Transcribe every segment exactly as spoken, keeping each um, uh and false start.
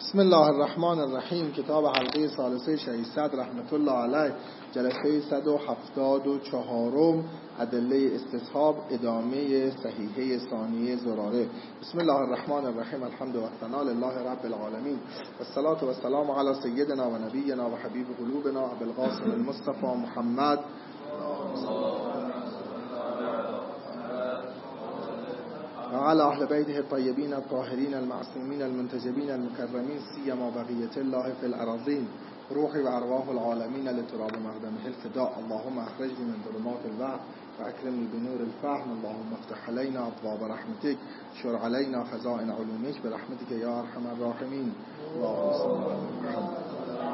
بسم الله الرحمن الرحیم. کتاب حلقه ثالثه شهیدصدر رحمت الله علیه، جلسه صد و هفتاد و چهارم، ادله استصحاب، ادامه صحیحه ثانیه زراره. بسم الله الرحمن الرحیم. الحمد و ثنا لله رب العالمین و الصلاة و السلام علی سیدنا و نبینا و حبیب قلوبنا ابی القاسم المصطفى محمد و علی اهل بیته الطیبین الطاهرین المعصومین المنتجبین المکرمین سیما بقیة الله فی الارضین روحی و ارواح العالمین لتراب مقدمه الفداء. اللهم اخرجنی من ظلمات الوهم و اکرمنی بنور الفهم. اللهم افتح علینا ابواب رحمتک شر علینا خزائن علومک برحمتک یا ارحم الراحمین. اللهم صل علی محمد.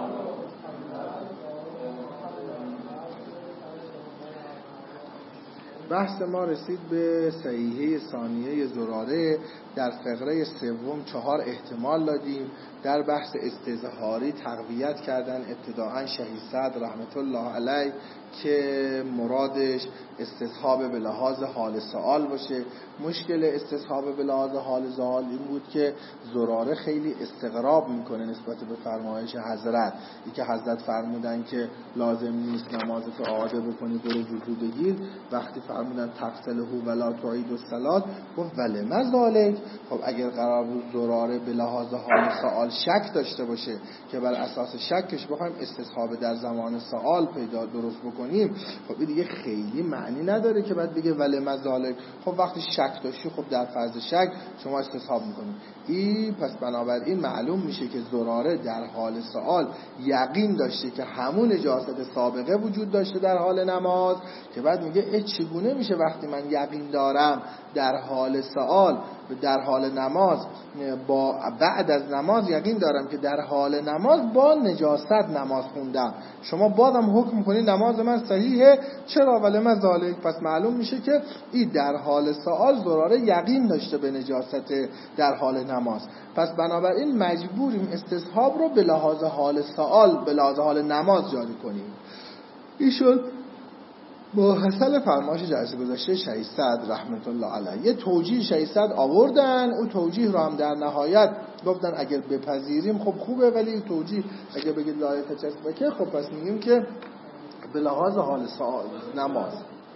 بحث ما رسید به صحیحه ثانیه زراره. در فقره سوم چهار احتمال دادیم. در بحث استظهاری تقویت کردن ابتداعا شهیدصدر رحمت الله علیه که مرادش استصحاب به لحاظ حال سؤال باشه. مشکل استصحاب به لحاظ حال سؤال این بود که زراره خیلی استغراب میکنه نسبت به فرمایش حضرت. ای که حضرت فرمودن که لازم نیست نمازت عاده بکنی برو وضو بگیر، وقتی فرمودن تقتله ولا تعید الصلاة گفت ولی مذالک. خب اگر قرار بود زراره به لحاظ حال سؤال شک داشته باشه که بر اساس شکش بخوایم استصحاب در زمان سؤال پیدا درست بکنیم، خب این دیگه خیلی معنی نداره که بعد بگه ولی مذالک. خب وقتی شک داشتی خب در فرض شک شما استصحاب میکنید. این پس بنابراین معلوم میشه که زراره در حال سؤال یقین داشته که همون نجاست سابقه وجود داشته در حال نماز، که بعد میگه ای چگونه میشه وقتی من یقین دارم در حال سؤال در حال نماز با بعد از نماز یقین دارم که در حال نماز با نجاست نماز خوندم، شما بازم حکم کنید نماز من صحیحه، چرا ولی مذالک؟ پس معلوم میشه که این در حال سؤال زراره یقین داشته به نجاست در حال نماز. پس بنابراین مجبوریم استصحاب رو به لحاظ حال سؤال به لحاظ حال نماز جاری کنیم. این شد محصل فرمایش جلسه گذشته شهیدصدر رحمت الله علیه. یه توجیه شهیدصدر آوردن، اون توجیه رو هم در نهایت گفتن اگر بپذیریم خب خوبه، ولی توجیه اگر بگید لایه تچسبه که خب پس میگیم که به لحاظ حال سؤال نماز.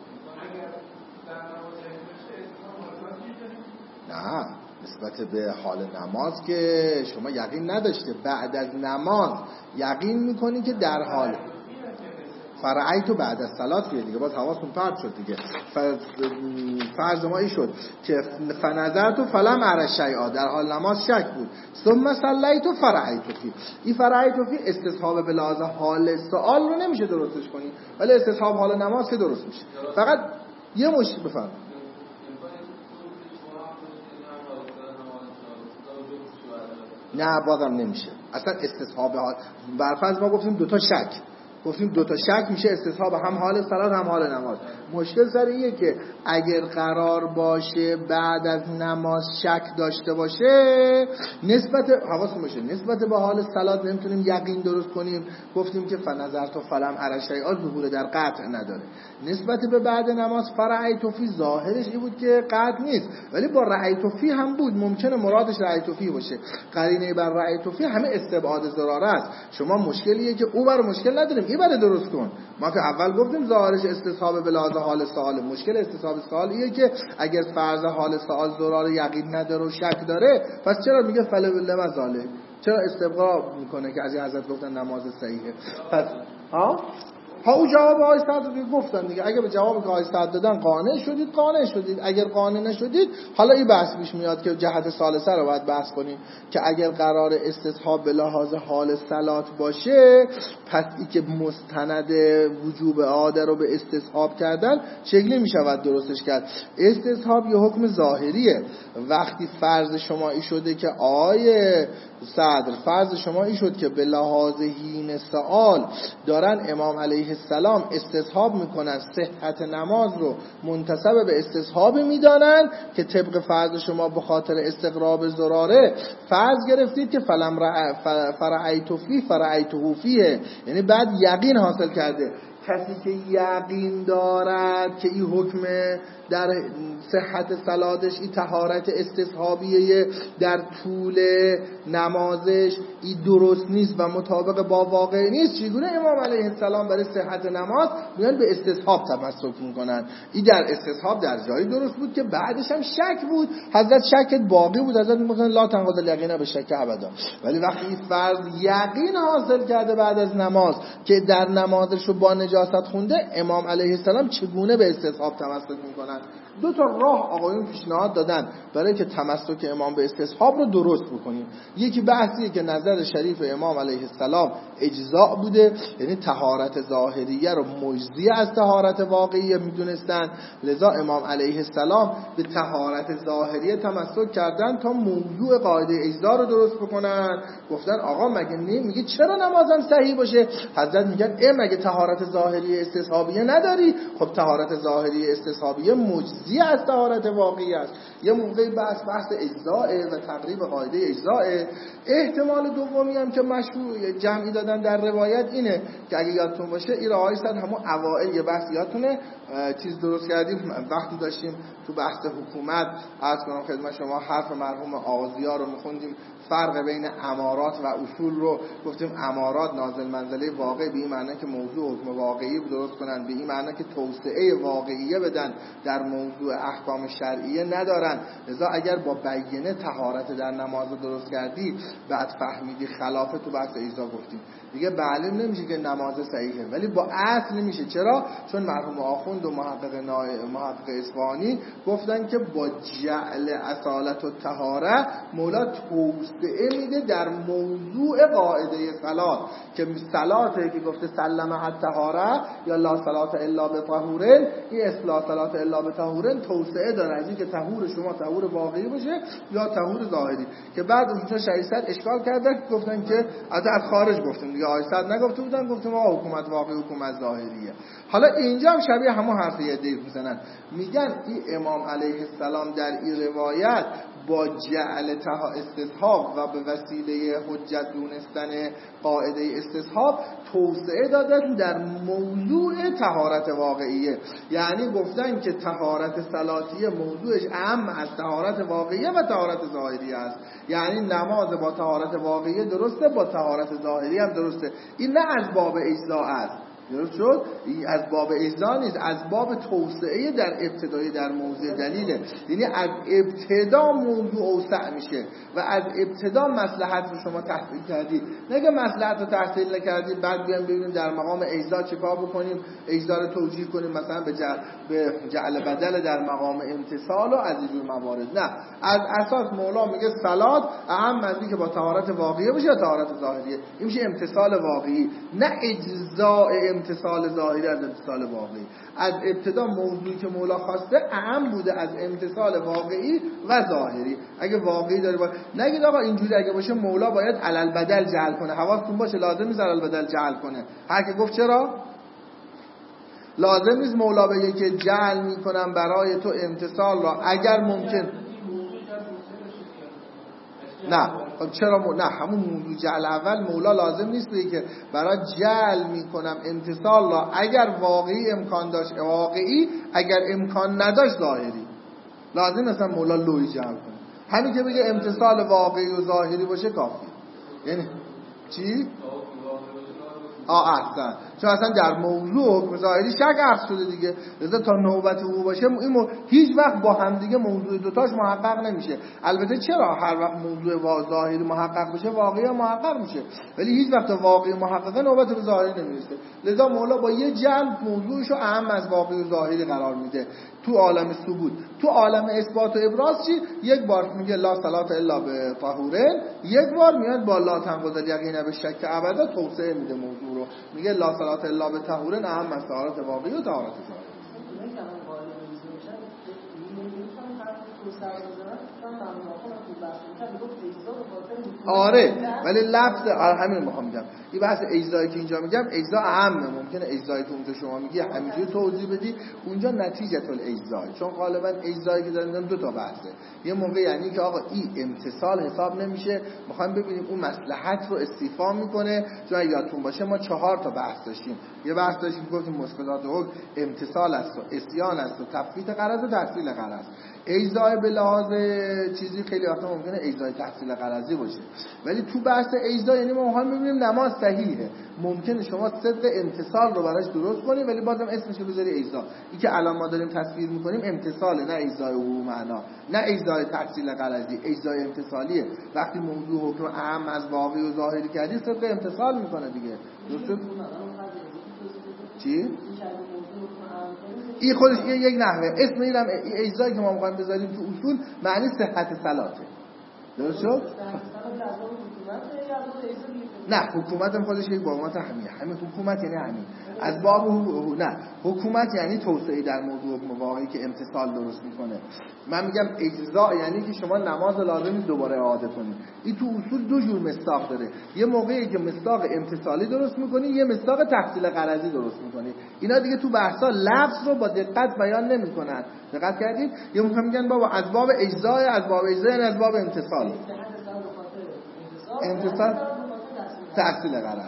نه، نسبت به حال نماز که شما یقین نداشته، بعد از نماز یقین میکنی که در حال فرعیتو بعد از صلات بیه دیگه، باز حواستون پرت شد دیگه. فرض ما این شد که فنظرتو فلم اره شیئا، در حال نماز شک بود، ثم صلیتو فرعیتو فی. این فرعیتو فی استصحاب به لحاظ حال سؤال رو نمیشه درستش کنی، ولی استصحاب حال نماز که درست میشه. فقط یه مشکل بفرم. نه بازم نمیشه اصلا استصحاب حال. برفرض ما گفتیم دوتا شک گفتیم دو تا شک میشه استصحاب هم حال صلات هم حال نماز. مشکل سر اینه که اگر قرار باشه بعد از نماز شک داشته باشه، نسبت حواستون باشه نسبت به حال صلات نمیتونیم یقین درست کنیم. گفتیم که فنظرت و فلم اره شیئا ظهور در قطع نداره. نسبت به بعد نماز فرعیت فی ظاهرش این بود که قطع نیست، ولی با رأیت فی هم بود، ممکنه مرادش رأیت فی باشه. قرینه بر رأیت فی همه استبعاد ضراره است. شما مشکلیه که او بر مشکل نداریم، این برای درست کن. ما که اول گفتیم ظاهرش استصحاب به لحاظ حال سؤال. مشکل استصحاب سؤال اینه که اگر فرض حال سؤال زراره یقین نداره و شک داره، پس چرا میگه فلم ذالک؟ چرا استبقا میکنه که از این حضرت گفتن نماز صحیحه؟ پس ها ها او جواب آقای صدر گفتن دیگه. اگه به جواب که آقای صدر دادن قانع شدید قانع شدید، اگر قانع نشدید حالا این بحث پیش میاد که جهت ثالثه رو باید بحث کنیم که اگر قرار استصحاب به لحاظ حال صلات باشه، پس ای که مستند وجوب عاده رو به استصحاب کردن چگونه میشود درستش کرد؟ استصحاب یه حکم ظاهریه. وقتی فرض شما ای شده که آقای صدر فرض شما ای شد که به لحاظ حین سؤال دارن امام علیه السلام استصحاب میکنن، صحت نماز رو منتسب به استصحاب میدانن که طبق فرض شما به خاطر استقراب زراره فرض گرفتید که فلم فرعیتو فی فرعیتو فیه، یعنی بعد یقین حاصل کرده. کسی که یقین دارد که این حکم در صحت صلاتش این طهارت استصحابیه در طول نمازش این درست نیست و مطابق با واقع نیست، چگونه امام علیه السلام برای صحت نماز میان به استصحاب تمسک میکنن؟ این در استصحاب در جایی درست بود که بعدش هم شک بود، حضرت شک باقی بود، حضرت میگفتن لا تنقض الیقین به شک ابدا. ولی وقتی فرض یقین حاصل کرده بعد از نماز که در نمازش رو با نجاست خونده، امام علیه السلام چگونه به استصحاب تمسک میکنن؟ دو تا راه آقایون پیشنهاد دادن برای که تمسک امام به استصحاب رو درست بکنیم. یکی بحثیه که نظر شریف امام علیه السلام اجزاء بوده، یعنی طهارت ظاهریه رو مجزی از طهارت واقعی میدونستن، لذا امام علیه السلام به طهارت ظاهریه تمسک کردن تا موضوع قاعده اجزا رو درست بکنن. گفتن آقا مگه نه میگه چرا نمازم صحیح باشه؟ حضرت میگن اه مگه طهارت ظاهری استصحابیه نداری؟ خب طهارت ظاهری استصحابیه مجزی از طهارت واقعی است. یه موقعی بحث بحث اجزاء و تقریب قاعده اجزاء. احتمال دومی هم که مشهور جمعی دادن در روایت اینه که اگه یادتون باشه این آقای صد همون اوائل یه بحث یادتونه چیز درست کردیم وقتی داشتیم تو بحث حکومت، عرض کنم خدمت شما حرف مرحوم آغازی‌ها رو می‌خوندیم، فرق بین امارات و اصول رو گفتیم. امارات نازل منزله واقع به این معنی که موضوع حکم واقعی درست کنن، به این معنی که توسعه واقعیه بدن، در موضوع احکام شرعیه ندارن. لذا اگر با بیینه طهارت در نماز درست کردی بعد فهمیدی خلافه، تو بحث اجزا گفتیم دیگه معلوم نمیشه که نماز صحیحه، ولی با اصل نمیشه. چرا؟ چون مرحوم آخوند و محقق محقق اصفهانی گفتن که با جعل اصالت و طهاره مولا توسعه میده در موضوع قاعده صلات، که صلاته که گفته سلم حد طهاره یا لا صلات الا بطهورن، این اصلاح صلات الا بطهورن توسعه داره از این که طهور شما طهور واقعی باشه یا طهور ظاهری. که بعد اونجا شریعت اشکال کردن، گفتن که از خارج گفتیم دیگه، آیسد نگفته بودن، گفتیم آقا حکومت واقعی حکومت ظاهریه. حالا اینجا هم شبیه همون حرف یه دیگه میزنن، میگن این امام علیه السلام در این روایت با جعل تها استصحاب و به وسیله حجت دونستن قاعده استصحاب توسعه دادن در موضوع طهارت واقعیه. یعنی گفتن که طهارت صلاتیه موضوعش اهم از طهارت واقعیه و طهارت ظاهریه است. یعنی نماز با طهارت واقعیه درسته، با طهارت ظاهری هم درسته. این نه از باب اجزا است، درست شد؟ این از باب اجزا نیست، از باب توسعه در ابتدای در موضوع دلیله. یعنی از ابتدا موضوع اوسع میشه و از ابتدا مصلحت رو شما تحصیل کردی، نه که مصلحت رو تحصیل نکردی بعد بیان ببینیم در مقام اجزا چیکار بکنیم، اجزا رو توجیه کنیم مثلا به جعل, به جعل بدل در مقام امتصال و از اینجور موارد. نه، از اساس مولا میگه صلات اهم از این که با طهارت واقعی باشه یا طهارت ظاهریه. این میشه امتصال واقعی، نه اجزاء امتصال ظاهری از امتصال واقعی. از ابتدا موضوعی که مولا خواسته اهم بوده از امتصال واقعی و ظاهری. اگه واقعی داره باید نگید آقا اینجوری اگه باشه مولا باید علل بدل جعل کنه. حواستون باشه لازم نیست علل بدل جعل کنه. هر که گفت چرا؟ لازم نیست مولا بگه که جعل میکنم برای تو امتصال را اگر ممکن. نه خب چرا مو... نه همون موضوع جعل اول مولا لازم نیست بگه که برای جعل میکنم امتصال را اگر واقعی امکان داشت واقعی، اگر امکان نداشت ظاهری. لازم مثلا مولا لوی جعل کنه. همین که بگه امتصال واقعی و ظاهری باشه کافیه. یعنی چی؟ آه احسن، چون اصلا در موضوع حکم ظاهری شک عقص شده دیگه. لذا تا نوبت او باشه این مو... هیچ وقت با هم دیگه موضوع دوتاش محقق نمیشه. البته چرا هر وقت موضوع ظاهری محقق بشه واقعی محقق میشه، ولی هیچ وقت واقعی محققه نوبت به ظاهری نمیرسه. لذا مولا با یه جمع موضوعشو اهم از واقعی و ظاهری قرار میده. تو عالم ثبوت، تو عالم اثبات و ابراز چی؟ یک بار میگه لا صلات الا به طهورن، یک بار میاد با لا تنقض الیقین به شک ابدا توسعه میده موضوع رو، میگه لا صلات الا به طهورن اهم از طهارت واقعی و طهارت ظاهری. آره ولی لفظ آره همین میخوام بگم، این بحث اجزایی که اینجا میگم اجزا اهمه، ممکنه اجزایی که اونجا شما میگی همینجوری توضیح بدی، اونجا نتیجه الاجزا، چون غالبا اجزایی که دارن دو تا بحثه. یه موقع یعنی که آقا این امتصال حساب نمیشه، میخوایم ببینیم اون مصلحت رو استیفا میکنه. چون یادتون باشه ما چهار تا بحث داشتیم. یه بحث داشتیم گفتیم مسقطات حکم امتصال است و اسیان است و تفویت غرض و تحصیل غرض. اجزای به لحاظ چیزی خیلی وقتا ممکنه اجزای تحصیل غرضی باشه، ولی تو بحث اجزا یعنی ما میخوایم ببینیم نماز صحیحه. ممکنه شما صدق امتصال رو براش درست کنی ولی بازم اسمش رو بذاری اجزا. این که الان ما داریم تصویر میکنیم امتصاله، نه اجزای حقوق معنا، نه اجزای تحصیل غرضی، اجزای امتصالیه. وقتی موضوع حکم اهم از واقعی و ظاهری کردی صدق امتصال میکنه دیگه. درسته؟ چی؟ این خودش این یک نحوه. اسم اینم اجزایی که ما می‌خوایم بذاریم تو اصول معنی صحت صلاته. درست شد؟ نه حکومت هم خودش یک بابات همیه. همین حکومت یعنی همین. از باب هو... نه حکومت یعنی توسعه در موضوع واقعی که امتصال درست میکنه. من میگم اجزا یعنی که شما نماز لازمی دوباره اعاده کنید. این تو اصول دو جور مصداق داره. یه موقعی که مصداق امتصالی درست میکنی، یه مصداق تحصیل غرضی درست میکنی. اینا دیگه تو بحثا لفظ رو با دقت بیان نمیکنن. دقت کردید؟ یه موقع میگن بابا از باب اجزا، از باب اجزا یعنی از باب امتصال. امتصال تحصیل غرض.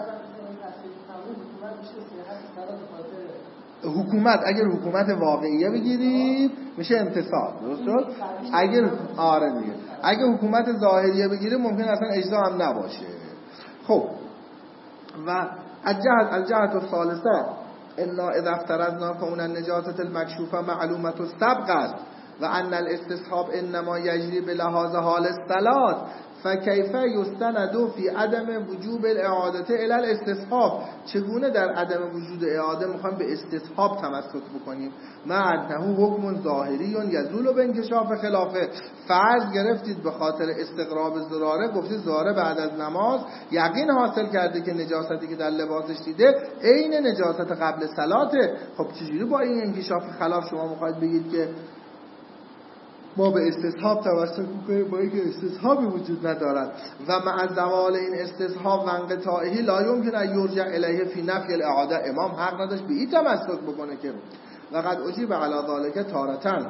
حکومت اگر حکومت واقعیه بگیرید میشه امتصال. درست شد؟ اگر آره دیگه اگر حکومت ظاهریه بگیرید ممکن اصلا اجزا هم نباشه. خب و الجهت الجهت الثالثه الا اذا افترضنا كون النجاسه المكشوفه معلومه السبق است و ان الاستصحاب انما يجري بلحاظ حال الصلاه فکیف یستند فی عدم وجوب الاعاده الی الاستصحاب. چگونه در عدم وجود اعاده میخوایم به استصحاب تمسک بکنیم؟ مع انه حکم ظاهری یزول بانکشاف خلافه. فرض گرفتید به خاطر استقراب ضراره، گفتید ضراره بعد از نماز یقین حاصل کرده که نجاستی که در لباسش دیده عین نجاست قبل صلاته. خب چجوری با این انکشاف خلاف شما میخواید بگید که ما به استصحاب توسل میکنیم با اینکه استصحابی وجود ندارد؟ و مع زوال این استصحاب و انقطاعه لا یمکن ان یرجع الیه فی نفی الاعاده. امام حق نداشت به این تمسک بکنه که وقد اجیب علی ذلک تارةً.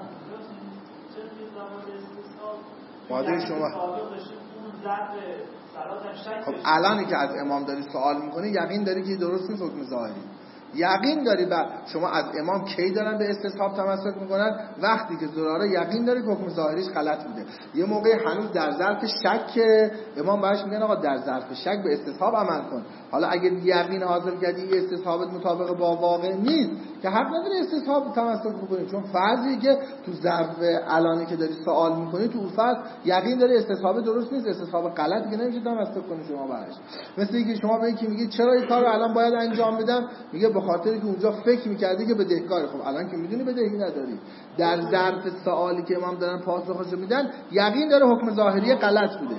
واضح شما خب الانی که از امام داری سوال میکنی یقین داری که درست نیست حکم ظاهری، یقین داری بر شما از امام کی دارن به استصحاب تمسک میکنن؟ وقتی که ضراره یقین داری که حکم ظاهریش غلط بوده. یه موقع هنوز در ظرف شک امام بهش میگن آقا در ظرف شک به استصحاب عمل کن. حالا اگر یقین حاصل کردی یه استصحابت مطابق با واقع نیست که حق نداری استصحاب تمسک بکنی، چون فرضی که تو ظرف الانی که داری سوال میکنی تو اون فرض یقین داری استصحاب درست نیست، استصحاب غلط که نمیشه تمسک کنی شما براش. مثل اینکه شما به یکی میگی چرا این کارو الان باید انجام بدم، میگه به خاطر که اونجا فکر میکردی که بدهکاری. خب الان که میدونی بدهی نداری، در ظرف سوالی که امام دارن پاسخش میدن یقین داره حکم ظاهری غلط بوده.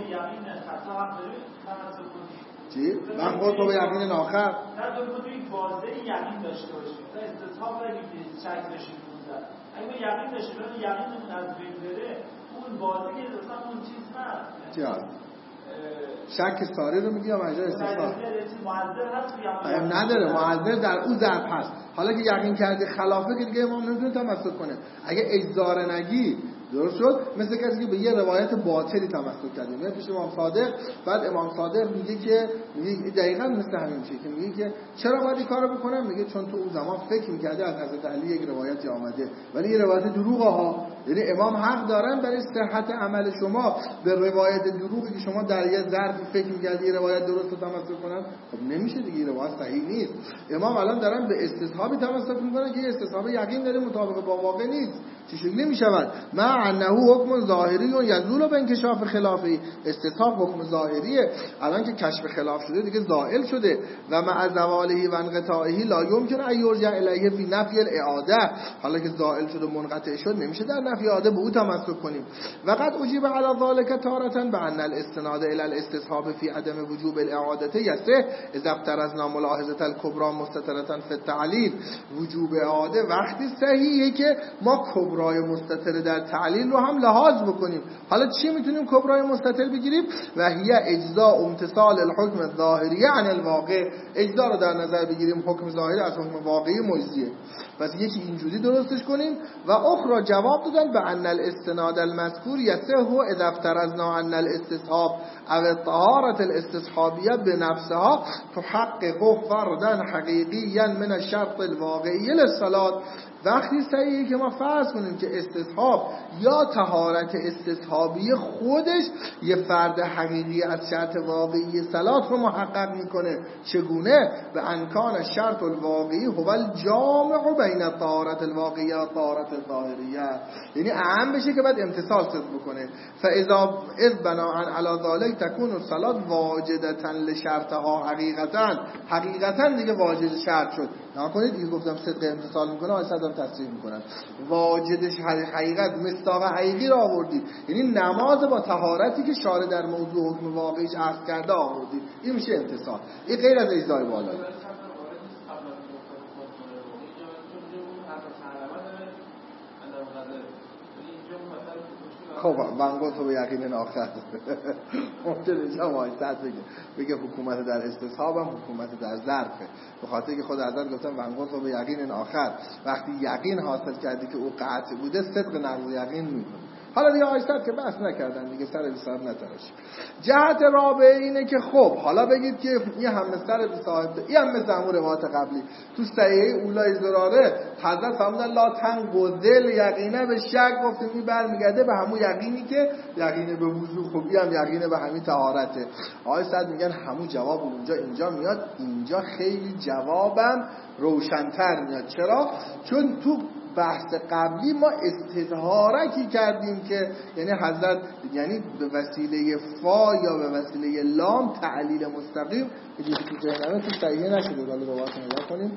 چی؟ من خود تو به یقین آخر نه تو میتونی واضح یقین داشته باشی تا استصحاب نگیری شک داشتی بودن. اگه یقین داشتی ولی یقینمون از بین بره اون واضحه که اصلا اون چیز نه. چی؟ شک ساری رو میگی یا مجرد استصحاب؟ معذر نداره، معذر در اون ظرف هست. حالا که یقین کردی خلافه که دیگه امام نمیتونه تمسک کنه. اگه اجزار نگی درست شد، مثل کسی که به یه روایت باطلی تمسک کرده میاد پیش امام صادق، بعد امام صادق میگه که میگه دقیقاً مثل همین میشه که میگه که چرا باید این کارو بکنم؟ میگه چون تو اون زمان فکر میکرده از حضرت علی یک روایتی آمده ولی این روایت دروغه ها. یعنی امام حق دارن برای صحت عمل شما به روایت دروغی که شما در یه ظرف فکر میکردی این روایت درست رو تمسک کنن. خب نمیشه دیگه، روایت صحیح نیست. امام الان دارن به استصحاب تمسک میکنن که استصحاب یقین داره مطابق با واقع نیست. چه شکلی میشود؟ مع انه حکم ظاهری و یزول بانکشاف خلافی. استصحاب حکم ظاهریه، الان که کشف خلاف شده دیگه زائل شده. و مع زواله و انقطاعه لا یمکن ان یرجع الیه فی نفی الاعاده. حالا که زائل شده منقطع شد نمیشه در نفی اعاده به او تمسک کنیم. وقد اجیب علی ذلک تارةً بان الاستناد الی الاستصحاب فی عدم وجوب الاعاده یسه اذا افترضنا ملاحظه الکبرى مستترة فی التعلیل. وجوب اعاده وقتی صحیحه که ما کبرای مستتر در تعلیل رو هم لحاظ بکنیم. حالا چی میتونیم کبرای مستتر بگیریم؟ و هی اجزاء امتصال الحکم الظاهری عن الواقع. اجزا رو در نظر بگیریم حکم ظاهری از حکم واقعی مجزیه. پس یکی اینجوری درستش کنیم. و اخرى جواب دادن به ان الاستناد المذکور یصح اذا افترضنا ان الاستصحاب او الطهارة الاستصحابیه بنفسها تحقق فردا حقیقیا من الشرط الواقعی للصلاة. وقتی صحیحه که ما فرض کنیم که استصحاب یا طهارت استصحابی خودش یه فرد حقیقی از شرط واقعی صلات رو محقق میکنه. چگونه؟ به انکان شرط الواقعی هو الجامع بین طهارت الواقعیه و طهارت الظاهریه، یعنی اهم بشه که بعد امتصال صدق بکنه. فاذا اذ بناء علی ذلک تكون الصلاه واجده لشرطها حقیقتا حقیقتا دیگه واجد شرط شد. نکنید این گفتم صدق امتصال میکنه آیه صدام تصریح میکنن واجدش حقیقت مصداق حقیقی را آوردی، یعنی نماز با طهارتی که شارع در موضوع حکم واقعیش عرض کرده آوردی. این میشه امتصال. این غیر از اجزای بالا. خب وانگوت رو به یقین آخر ممکنه اینجا وایستد بگه بگه حکومت در استصحاب هم حکومت در ظرفه، به خاطر که خود حضرت گفتن وانگوت رو به یقین آخر. وقتی یقین حاصل کردی که او قطع بوده صدق نقض یقین میکنه. حالا دیگه آیستد که بحث نکردن دیگه، سر بیسار نتراشی. جهت رابعه اینه که خب حالا بگید که این هم سر بیسار این هم مثل همون روایت قبلی تو صحیحه اولای زراره حضرت فرمودن لا تنقضل یقینه به شک، گفتیم این برمیگرده به همون یقینی که یقینه به وضو، خوبی هم یقینه به همین طهارته. آیستد میگن همون جواب اونجا اینجا میاد، اینجا خیلی جوابم روشن‌تر میاد. چرا؟ چون تو بحث قبلی ما استظهارکی کردیم که یعنی حضرت یعنی به وسیله فا یا به وسیله لام تعلیل مستقیم که تو ذهنمه تو صحیحه نشده. حالا رو واسه نگاه کنیم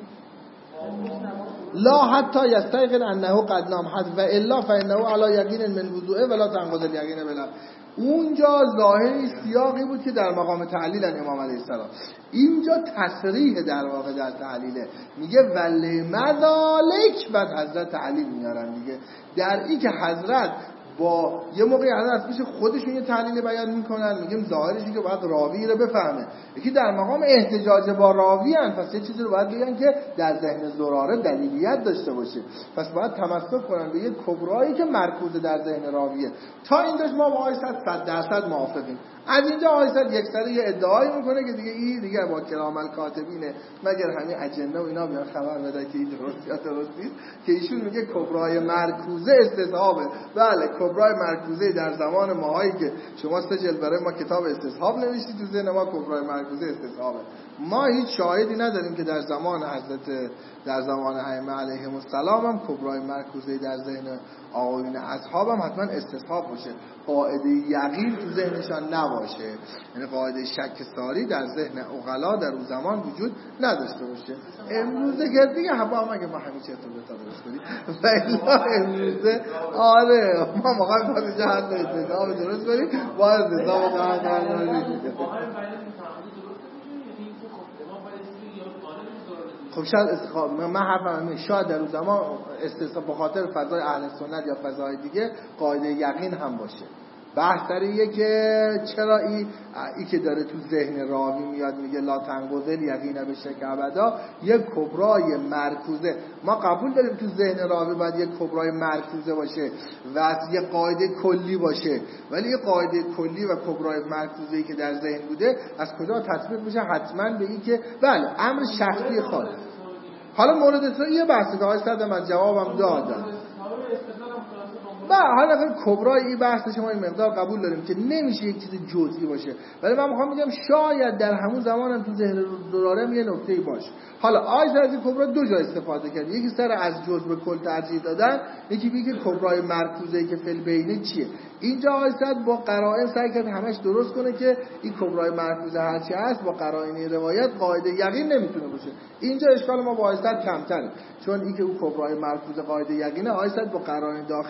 لا حتی یستیقن انه قد نام حد و الا فانه علی یقین من وضوء ولا تنقض الیقین بلا. اونجا ظاهری سیاقی بود که در مقام تعلیل امام علیه السلام، اینجا تصریح در واقع در تعلیله، میگه ولی مذالک بعد حضرت تعلیل میارن دیگه. در این که حضرت با یه موقعی حضرت میشه خودشون یه تعلیل بیان میکنن، میگیم ظاهرشی که باید راوی رو بفهمه، یکی در مقام احتجاج با راوی ان، پس یه چیزی رو باید بگن که در ذهن زراره دلیلیت داشته باشه، پس باید تمسک کنن به یه کبرایی که مرکوز در ذهن راویه. تا این داشت ما با آیصد صد درصد موافقیم. از اینجا آیصد یک سره یه ادعایی میکنه که دیگه این دیگه با کرام الکاتبینه، مگر همین اجنه و اینا بیان خبر بده که این درست یا درست نیست، که ایشون میگه کبرای مرکوزه استصحابه. بله کبرای مرکوزه در زمان ماهایی که شما سه جلد برای ما کتاب استصحاب نوشتید تو ذهن ما کبرای مرکوزه استصحابه. ما هیچ شاهدی نداریم که در زمان حضرت در زمان ائمه علیهم السلام هم کبرای مرکوزه در ذهن آقایون اصحاب هم حتما استصحاب باشه، قاعده یقین تو ذهنشان نباشه، یعنی قاعده شک ساری در ذهن عقلا در اون زمان وجود نداشته باشه. امروزه که دیگه هوا هم اگه ما همین چه تو بتا درست کنیم فعلا امروزه آره ما موقع باید جهت استصحاب درست کنیم باید استصحاب قرار خب شاید استخاب من حرفم اینه، شاید در اون زمان استصحاب به خاطر فضای اهل سنت یا فضای دیگه قاعده یقین هم باشه. بحث داره که چرا این ای که داره تو ذهن راوی میاد میگه لا تنقضل یقینه به شک ابدا، یک کبرای مرکوزه ما قبول داریم تو ذهن راوی باید یک کبرای مرکوزه باشه و یه قاعده کلی باشه، ولی یه قاعده کلی و کبرای مرکوزه‌ای که در ذهن بوده از کجا تطبیق میشه؟ حتما به این که بله امر شخصی خود. حالا مورد اصلا یه بحثی که آیه صدم از جوابم دادن با حالا کبرای این بحث شما این مقدار قبول داریم که نمیشه یک چیز جزئی باشه، ولی من میخوام بگم شاید در همون زمان هم تو ذهن زراره یه نکته‌ای باشه. حالا آیه از این کبرا دو جا استفاده کرد، یکی سر از جزء به کل ترجیح دادن، یکی میگه کبرای مرکوزه‌ای که فل بینه چیه. اینجا آیه با قرائن سعی کرد همش درست کنه که این کبرای مرکوزه هر چی هست با قرائن روایت قاعده یقین نمیتونه باشه. اینجا اشکال ما با آیه کمتره، چون اینکه اون کبرای مرکوزه قاعده یقینه، آیه با قرائن داخلی است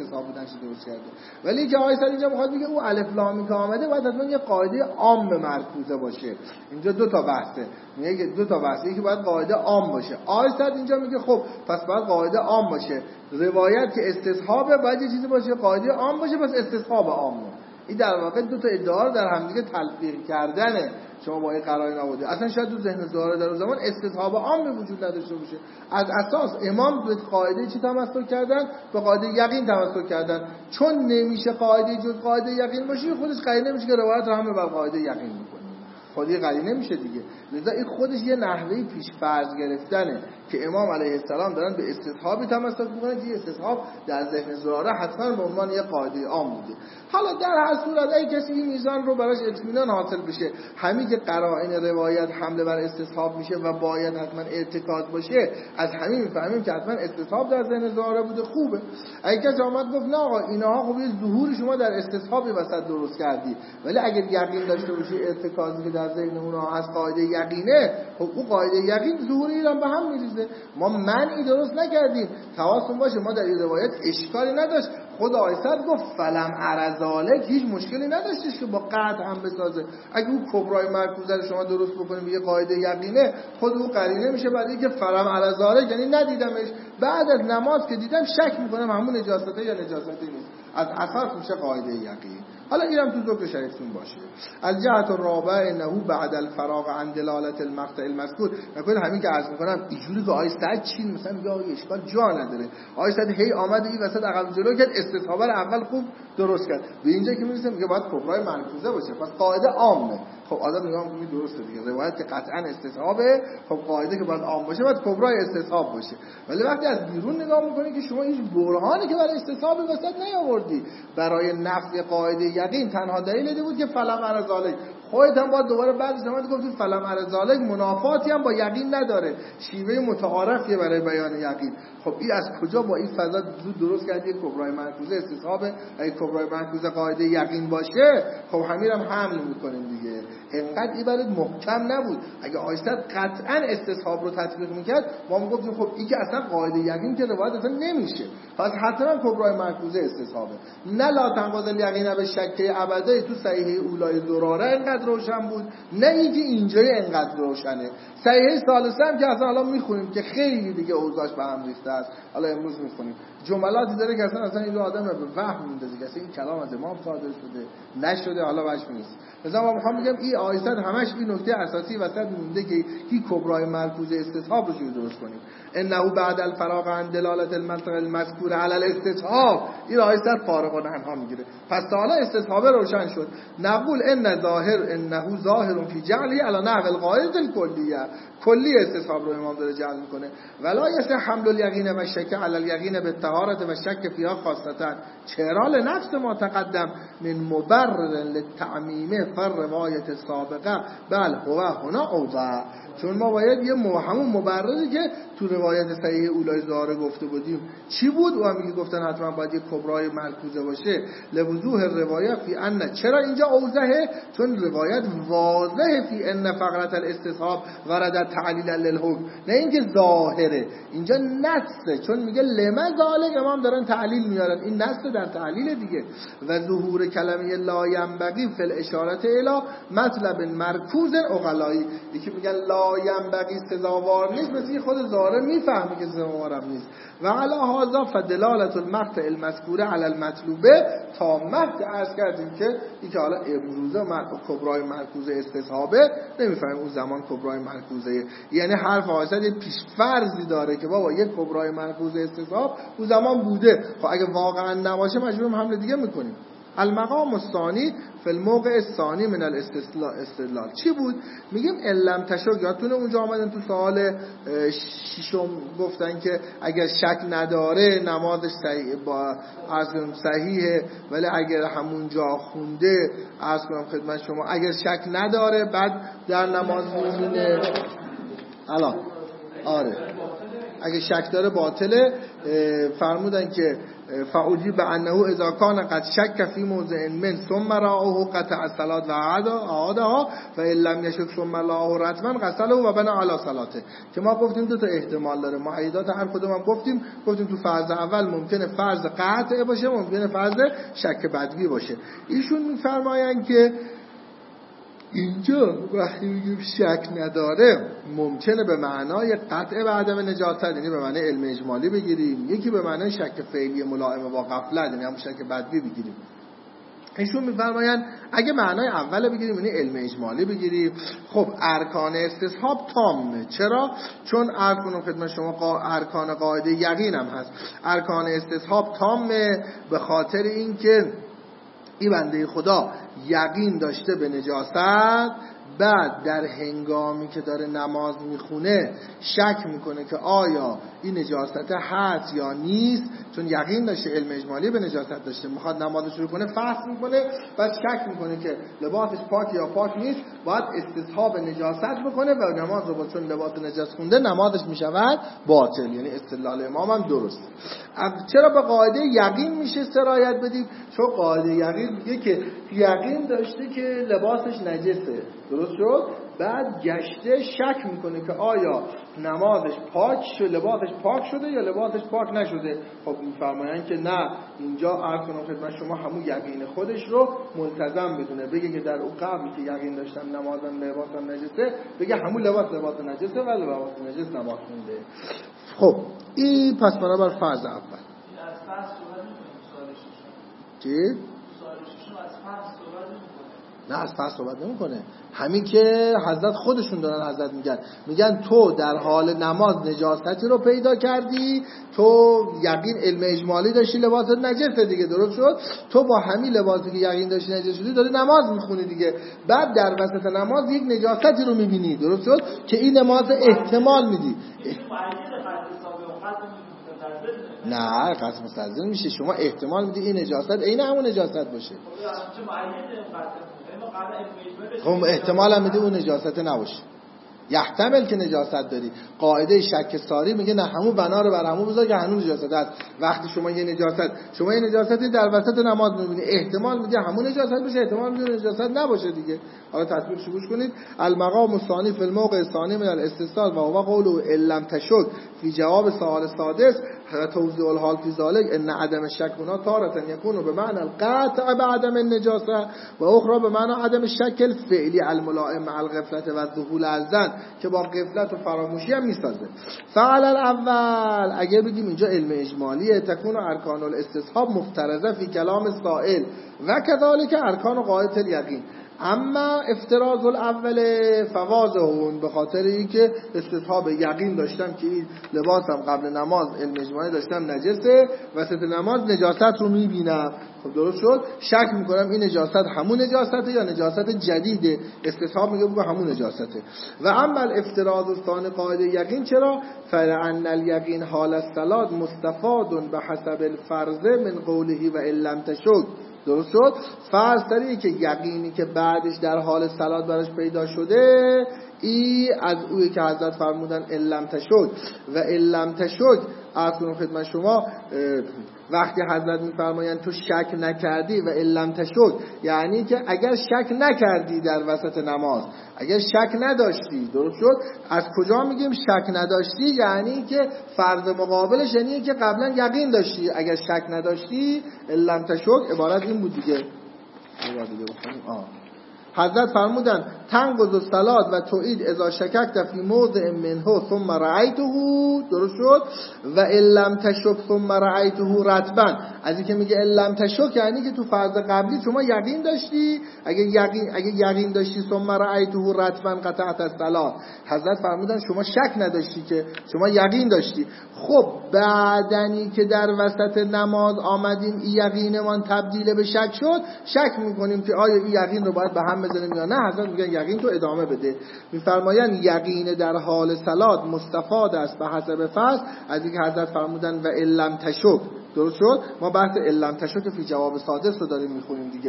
استصحاب بودن چه درست کرده. ولی که آیه اینجا میخواد بگه او الف لامی که آمده باید حتما یه قاعده عام مرکوزه باشه. اینجا دو تا بحثه، میگه دو تا بحثه، یکی باید قاعده عام باشه. آیه اینجا میگه خب پس باید قاعده عام باشه. روایت که استصحابه باید یه چیزی باشه قاعده عام باشه، پس استصحاب عامه. این در واقع دو تا ادعا رو در همدیگه تلفیق کردنه. شما با این قرائن آورده اصلا شاید تو ذهن زهره در اون زمان استصحاب عام به وجود نداشته باشه. از اساس امام به قاعده چی تمسک کردن؟ به قاعده یقین تمسک کردن. چون نمیشه قاعده جز قاعده یقین باشه، خودش قرینه نمیشه که روایت رو همه بر قاعده یقین میکنه. خودی قرینه نمیشه دیگه. لذا این خودش یه نحوه پیش فرض گرفتنه که امام علیه السلام دارن به استصحابی تمسک میکنن که استصحاب در ذهن زراره حتما به عنوان یه قاعده عام بوده. حالا در هر صورت اگه کسی این میزان رو براش اطمینان حاصل بشه، همین که قرائن روایت حمله بر استصحاب میشه و باید حتما ارتکاز باشه، از همین میفهمیم که حتما استصحاب در ذهن زراره بوده. خوبه. اگه کسی اومد گفت نه آقا اینها خب یه ظهور شما در استصحابی وسط درست کردی، ولی اگر یقین داشته باشی ارتکازی که در ذهن اونها از قاعده یقینه، خب اون قاعده یقین ظهور ایران به هم میریزه. ما منعی درست نکردیم. حواستون باشه ما در این روایت اشکالی نداشت. خود آیسد گفت فلم ارزالک، هیچ مشکلی نداشتش که با قطع هم بسازه. اگه اون کبرای مرکوزه رو شما درست بکنیم یه قاعده یقینه، خود اون قرینه میشه بعد اینکه فلم ارزالک، یعنی ندیدمش، بعد از نماز که دیدم شک میکنم همون نجاسته یا نجاستی نیست، از اثر میشه قاعده یقین. حالا اینم تو ذکر شریفتون باشه. از جهت الرابع انه بعد الفراغ عن دلالت المقطع المذکور، نکنید همین که عرض میکنم اینجوری که آیه صد چین مثلا میگه آیه اشکال جا نداره، آیه صد هی آمده این وسط عقب جلو کرد، استصحاب اول خوب درست کرد، به اینجا که میرسه میگه باید کبرای منکوزه باشه، پس قاعده عامه. خب آدم نگاه میکنه درسته دیگه، روایت که قطعا استصحابه، خب قاعده که باید عام باشه باید کبرای استصحاب باشه. ولی وقتی از بیرون نگاه میکنی که شما هیچ برهانی که برای استصحاب وسط نیاوردی، برای نفی قاعده یقین تنها دلیل این بود که فلم ارزالک، خودت هم باید دوباره بعدش هم گفتید فلم ارزالک منافاتی هم با یقین نداره، شیوه متعارفیه برای بیان یقین. خب این از کجا با این فضا زود درست کردی کبرای منکوزه استصحابه؟ اگه کبرای منکوزه قاعده یقین باشه خب همین هم حمل میکنیم دیگه. انقدر این برای محکم نبود. اگه آیسد قطعا استصحاب رو تطبیق میکرد ما میگفتیم خب این که اصلا قاعده یقین که روایت اصلا نمیشه، پس حتما کبرای منکوزه استصحابه. نه لا تنقض الیقین به شکه ابدا تو صحیح اولای زراره انقدر روشن بود، نه اینکه اینجای انقدر روشنه. صحیح ثالثه هم که اصلا الان میخونیم که خیلی دیگه اوضاعش به هم ریخته است، حالا امروز میخونیم جملاتی داره که اصلا اصلا این آدم به وهم میندازه که اصلا این کلام از امام صادر شده نشده، حالا وجه نیست. مثلا ما میخوام بگم این آیات همش این نکته اساسی وسط مونده که کی کبرای مرکوزه استصحاب رو چجوری درست کنیم. انه بعد الفراغ عن دلالت المنطق المذکور علی الاستصحاب، این آیات فارغ الانها میگیره. پس حالا استصحاب روشن شد. نقول ان ظاهر انه ظاهر فی جعلی علی نحو القاعده الکلیه، کلی استصحاب رو امام داره جعل میکنه. ولا یصح حمل الیقین و شک علی الیقین بالطهارة و شک فیها خاصتا، چرا لنفس ما تقدم من مبرر للتعمیم فر روایت سابقه بل هو هنا اوضح. چون ما باید یه همون مبرری که تو روایت صحیح اولای زهاره گفته بودیم چی بود؟ و هم میگه گفتن حتما باید یه کبرای مرکوزه باشه. لوضوح روایت فی ان، چرا اینجا اوضحه؟ چون روایت واضحه فی ان فقرت الاستصحاب ورد تعلیل للحکم، نه اینکه ظاهره، اینجا نصه. چون میگه لما ذالک، امام دارن تعلیل میارن، این نصه در تعلیل دیگه. و ظهور کلمه لا ینبغی فی الاشاره الی مطلب مرکوز عقلایی، یکی میگن لا ینبغی سزاوار نیست، مثل خود زاره میفهمه که سزاوارم نیست. و علی هذا فدلالت المقطع المذکوره علی المطلوبه تا مقطع عرض کردیم که این که حالا امروزه کبرای مرکوزه استصحابه، نمیفهمیم اون زمان کبرای مرکوزه، یعنی حرف آیسد یه پیش فرضی داره که بابا یک کبرای مرکوزه استصحاب اون زمان بوده. خب اگه واقعا نباشه مجبوریم حمله دیگه میکنیم. المقام الثانی فی الموقع الثانی من الاستدلال چی بود؟ میگیم علم تشک، یادتونه اونجا آمدن تو سوال ششم گفتن که اگر شک نداره نمازش صحیح با عرض کنم صحیحه، ولی اگر همونجا خونده عرض کنم خدمت شما اگر شک نداره بعد در نماز میمونه. الان آره اگه شک داره باطله. فرمودن که فاجیب انه اذا کان قد شک فی موضع من ثم رآه قطع الصلاة و اعادها فان لم یشک ثم رآه رتبا غسله و بنى علی صلاته. که ما گفتیم دو تا احتمال داره، معیدات هر کدوم هم گفتیم گفتیم تو فرض اول ممکنه فرض قطع باشه، ممکنه فرض شک بدوی باشه. ایشون میفرمایند که اینجا وقتی میگیم شک نداره ممکنه به معنای قطع به عدم نجاست، یعنی به معنای علم اجمالی بگیریم، یکی به معنای شک فعلی ملائمه با غفلت، یعنی همون شک بدوی بگیریم. ایشون میفرمایند اگه معنای اول بگیریم یعنی علم اجمالی بگیریم. خب ارکان استصحاب تامه. چرا؟ چون عرض کنم خدمت شما قا... ارکان قاعده یقین هم هست. ارکان استصحاب تامه به خاطر اینکه این بنده خدا یقین داشته به نجاست، بعد در هنگامی که داره نماز میخونه شک میکنه که آیا این نجاست هست یا نیست، چون یقین داشته علم اجمالی به نجاست داشته، میخواد نماز شروع کنه فحص میکنه، بعد شک میکنه که لباسش پاک یا پاک نیست، باید استصحاب نجاست بکنه و نماز رو با چون لباس نجس خونده نمازش میشود باطل، یعنی استدلال امام هم درست. چرا به قاعده یقین میشه سرایت بدیم؟ چون قاعده یقین میگه که یقین داشته که لباسش نجسه، درست شد؟ بعد گشته شک میکنه که آیا نمازش پاک شده، لباسش پاک شده یا لباسش پاک نشده. خب میفرمایند که نه، اینجا عرض کنم خدمت شما همون یقین خودش رو ملتزم بدونه، بگه که در اون قبلی که یقین داشتم نمازم لباسم نجسه، بگه همون لباس لباس نجسه و لباس نجس نماز خونده. خب این پس بنابر فرض اول. از فرض صحبت نمی‌کنیم سوالش چی؟ سوالش از فرض صحبت نمی‌کنه. نه از فرض صحبت نمی‌کنه. همین که حضرت خودشون دارن حضرت میگن میگن تو در حال نماز نجاستی رو پیدا کردی، تو یقین علم اجمالی داشتی لباست نجسه دیگه، درست شد؟ تو با همین لباسی که یقین داشتی نجس شدی داری نماز میخونی دیگه، بعد در وسط نماز یک نجاستی رو میبینی، درست شد؟ که این نماز احتمال میدی. نه قسم مستلزم میشه، شما احتمال میدی این نجاست عین همون نجاست باشه. خب احتمال هم میدی اون نجاست نباشه، یحتمل که نجاست داری. قاعده شک ساری میگه نه همون بنا رو بر همون بذار که همون نجاست هست. وقتی شما یه نجاست شما یه نجاستی در وسط نماز میبینی، احتمال میگه همون نجاست باشه، احتمال میگه نجاست نباشه دیگه. حالا تصویر شو گوش کنید. المقام الثانی فی الموقع الثانی من الاستثناء و هو قوله ان لم تشک فی جواب سوال سادس و توضیح الحال فی ذلک ان عدم الشک هنا تارة یکون بمعنى القطع بعدم النجاسه و اخرى بمعنى عدم الشک الفعلی الملائم مع الغفلة و الذهول الزن که با غفلت و فراموشی هم میسازه. فعل الاول اگه بگیم اینجا علم اجمالیه تکون ارکان الاستصحاب مفترضه فی کلام السائل و كذلك ارکان قاعده الیقین. اما افتراض الاول فواضحون به خاطر اینکه استصحاب یقین داشتم که این لباسم قبل نماز علم اجمالی داشتم نجسه، وسط نماز نجاست رو میبینم، خب درست شد؟ شک میکنم این نجاست همون نجاسته یا نجاست جدیده، استصحاب میگه بگو همون نجاسته. و اما افتراض الثانی قاعده یقین چرا؟ فلان الیقین حال الصلاه مستفاد به حسب الفرض من قوله و ان لم تشک. درست شد؟ فرض داری که یقینی که بعدش در حال صلات براش پیدا شده ای از اوی که حضرت فرمودن ان لم تشک و ان لم تشک. اصلا خدمت شما وقتی حضرت میفرمایند تو شک نکردی و ان لم تشک یعنی که اگر شک نکردی در وسط نماز، اگر شک نداشتی، درست شد؟ از کجا میگیم شک نداشتی؟ یعنی که فرض مقابلش یعنی که قبلا یقین داشتی. اگر شک نداشتی ان لم تشک عبارت این بود دیگه. آه حضرت فرمودن تنقض الصلاة و تعید اذا شککت فی موضع منه ثم رأیته، درست شد؟ و ان لم تشک ثم رأیته رتبا. از اینکه میگه ان لم تشک یعنی که تو فرض قبلی شما یقین داشتی، اگه یقین اگه یقین داشتی ثم رأیته رتبا قطعت الصلاة. حضرت فرمودن شما شک نداشتی که شما یقین داشتی. خب بعدنی که در وسط نماز آمدیم این یقینمان تبدیل به شک شد، شک میکنیم که آیا این یقین رو باید به هم بزنیم یا نه. حضرت میگن یقین تو ادامه بده. میفرمایند یقین در حال صلات مستفاد است به حسب فرض از اینکه حضرت فرمودن و ان لم تشک. درست شد؟ ما بحث ان لم تشک فی جواب سادس رو داریم میخونیم دیگه.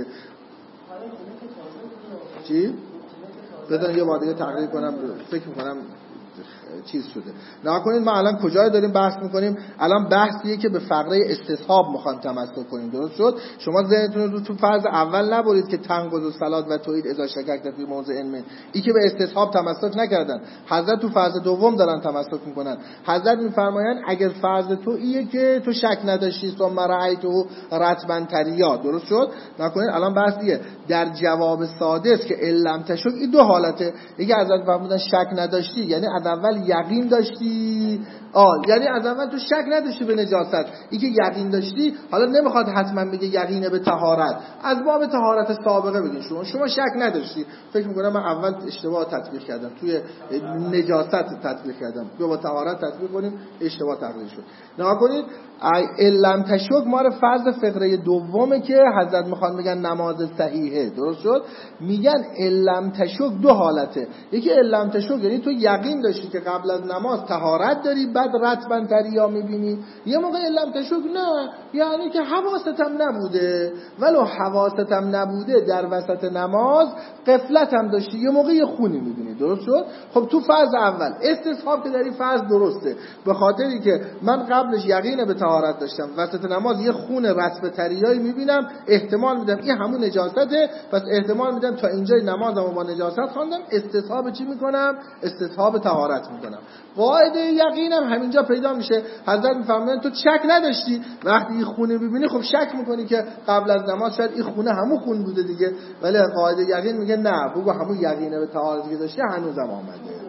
چی؟ بذار یه بار دیگه تقریر کنم، فکر میکنم چیز شده. نگاه کنید ما الان کجای داریم بحث میکنیم؟ الان بحثیه که به فقره استصحاب میخوان تمسک کنیم. درست شد؟ شما ذهنتون رو تو فرض اول نبرید که تنقض و صلات و توحید اذا شککت فی موضع علم، این که به استصحاب تمسک نکردن. حضرت تو فرض دوم دارن تمسک میکنن. حضرت میفرمایند اگر فرض تو ایه که تو شک نداشتی ثم رأیته رطبا طریا. درست شد؟ نکنید الان بحثیه در جواب سادس که علم تشک، این دو حالته. یکی حضرت فرمودن شک نداشتی یعنی از اول یقین داشتی، آه یعنی از اول تو شک نداشتی به نجاست. این که یقین داشتی حالا نمیخواد حتما بگه یقینه به طهارت، از باب طهارت سابقه بگین شما شما شک نداشتی. فکر میکنم من اول اشتباه تطبیق کردم، توی نجاست تطبیق کردم، بیا با طهارت تطبیق کنیم اشتباه تقریر شد. نگاه کنید علم تشک ما فرض فقره دومه که حضرت میخوان بگن نماز صحیحه. درست شد؟ میگن علم تشک دو حالته. یکی علم تشک یعنی تو یقین داشتی که قبل از نماز طهارت داری، بعد رطبا طریا میبینی. یه موقع علم تشک نه یعنی که حواستم نبوده، ولو حواستم نبوده در وسط نماز غفلت هم داشتی، یه موقع یه خونی میبینی. درست شد؟ خب تو فرض اول استصحاب که داری فرض درسته، به خاطری که من قبلش یقین به طهارت داشتم، وسط نماز یه خون رطب طریایی میبینم، احتمال میدم این همون نجاسته، پس احتمال میدم تا اینجای نمازمو با نجاست خواندم، استصحاب چی میکنم؟ استصحاب طهارت میکنم. قاعده یقینم همینجا پیدا میشه. حضرت میفرمایند تو شک نداشتی، وقتی این خونه ببینی خب شک میکنی که قبل از نماز شاید این خونه همون خون بوده دیگه، ولی قاعده یقین میگه نه بگو همون یقینه به طهارتی که داشتی هنوزم آمده.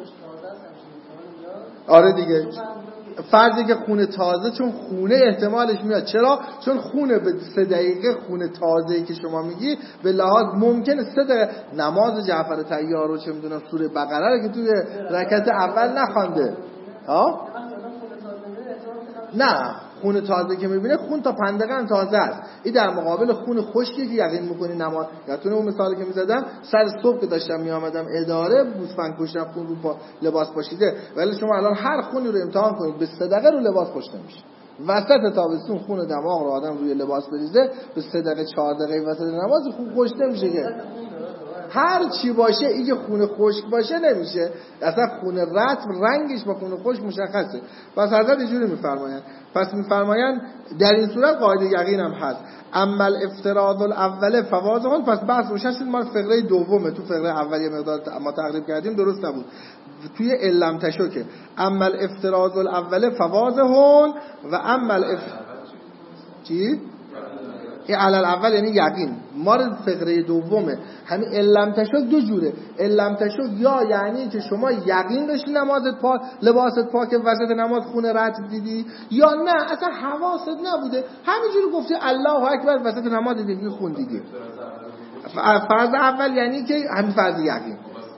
آره دیگه، فرضی که خونه تازه، چون خونه احتمالش میاد. چرا؟ چون خونه به سه دقیقه خونه تازه‌ای که شما میگی به لحاظ ممکنه سه دقیقه نماز جعفر طیار رو چه میدونم سوره بقره رو که توی رکعت اول نخوانده. ها؟ نه خون تازه که میبینه خون تا پنج دقیقه تازه است. این در مقابل خون خشکی که یقین میکنی نماز. یادتونه اون مثالی که میزدم سر صبح که داشتم میآمدم اداره گوسفند کشتم خون رو پا لباس پوشیده، ولی شما الان هر خونی رو امتحان کنید به سه دقیقه رو لباس پوشیده میشه. وسط تابستون خون دماغ رو آدم روی لباس بریزه به سه دقیقه چهار دقیقه وسط نماز خون خشک نمیشه که. هر چی باشه این که خون خشک باشه نمیشه، اصلا خون رطب رنگش با خون خشک مشخصه. پس حضرت اینجوری میفرمایند، پس میفرمایند در این صورت قاعده یقین هم هست. اما الافتراض الاول فوازهون. پس بحث روشن شد ما فقره دومه، تو فقره اول یه مقدار ما تقریب کردیم درست نبود، توی علم تشکه. اما الافتراض الاول فوازهون و اما الاف چی؟ این علل اول یعنی یقین، ما فقره دومه. همین علم تشک دو جوره. علم تشک یا یعنی که شما یقین داشتی نمازت پاک، لباست پاک، وسط نماز خون رطب دیدی، یا نه اصلا حواست نبوده، همینجوری گفتی الله اکبر وسط نماز دیدی خون دیدی. فرض اول یعنی که همین فرض یقین.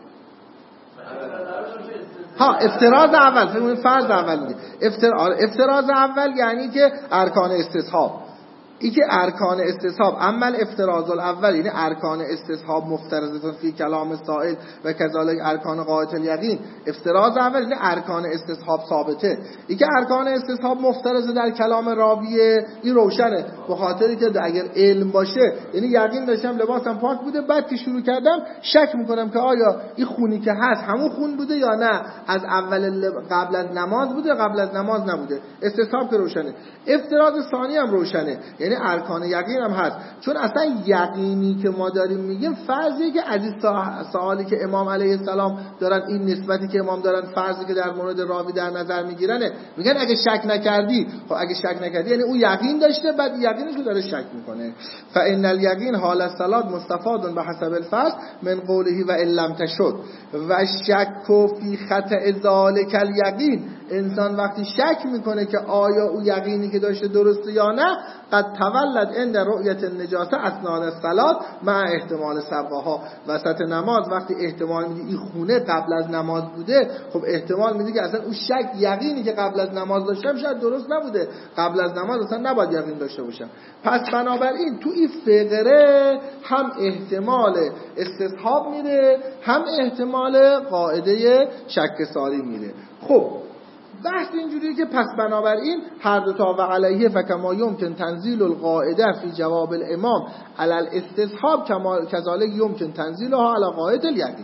ها افتراض اول، فهمون فرض اول میگه. افتراض اول یعنی که ارکان استصحاب، ای که ارکان استصحاب. اما افتراض الاول یعنی ارکان استصحاب مفترضه فی کلام سائل و کذالک ارکان قاطع الیقین. افتراض اول یعنی ارکان استصحاب ثابته، ای که ارکان استصحاب مفترضه در کلام راویه، این روشنه، به خاطری که اگر علم باشه یعنی یقین داشتم لباسم پاک بوده، بعد که شروع کردم شک میکنم که آیا این خونی که هست همون خون بوده یا نه از اول قبل از نماز بوده قبل از نماز نبوده. استصحاب که روشنه. افتراض ثانی هم روشنه، یعنی ارکان یقین هم هست، چون اصلا یقینی که ما داریم میگیم فرضیه که از این سوالی که امام علیه السلام دارن، این نسبتی که امام دارن، فرضی که در مورد راوی در نظر میگیرنه، میگن اگه شک نکردی، خب اگه شک نکردی یعنی او یقین داشته، بعد یقینش رو داره شک میکنه. فان الیقین حال الصلات مستفاد بحسب الفرض من قوله و ان لم تشد و شک فی خطأ ذلک الیقین. انسان وقتی شک میکنه که آیا او یقینی که داشته درسته یا نه، قد تولد عند رؤیت النجاسه اثناء الصلاه مع احتمال سبقها. وسط نماز وقتی احتمال میدی این خونه قبل از نماز بوده، خب احتمال میدی که اصلا اون شک یقینی که قبل از نماز داشتم شاید درست نبوده، قبل از نماز اصلا نباید یقین داشته باشم. پس بنابراین تو این فقره هم احتمال استصحاب میره، هم احتمال قاعده شک ساری میره. خب بحث اینجوریه که پس بنابراین هر دو تا و علیه فکما یمکن تنزیل القاعده فی جواب الامام علی الاستصحاب کما کذالک یمکن تنزیلها علی قاعده الیقین.